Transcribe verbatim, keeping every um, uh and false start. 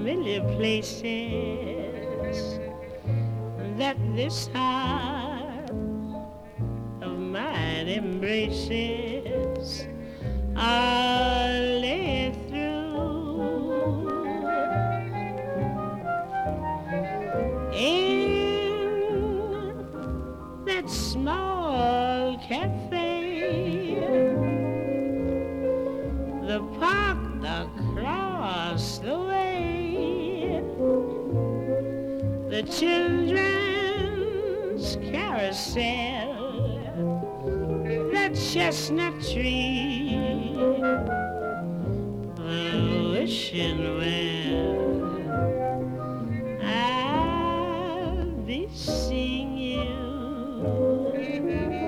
familiar places that this heart of mine embraces are led through. In that small cafe, the park across the way, the children's carousel, that chestnut tree, the wishing well, I'll be seeing you